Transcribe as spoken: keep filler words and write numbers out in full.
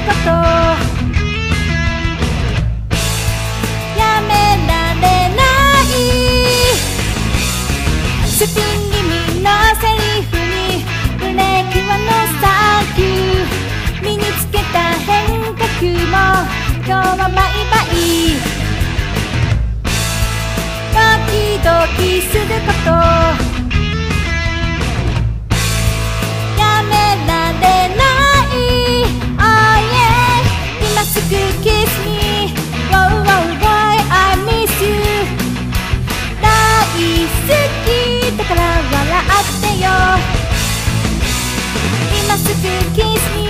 ことやめられないスピン気味のセリフにブレーキはノーサンキュー身につけた変化球も今日はバイバイドキドキすることやめられない Oh yeah 今すぐ Kiss me Wow wow boy I miss you 大好きだから笑ってよ今すぐ Kiss me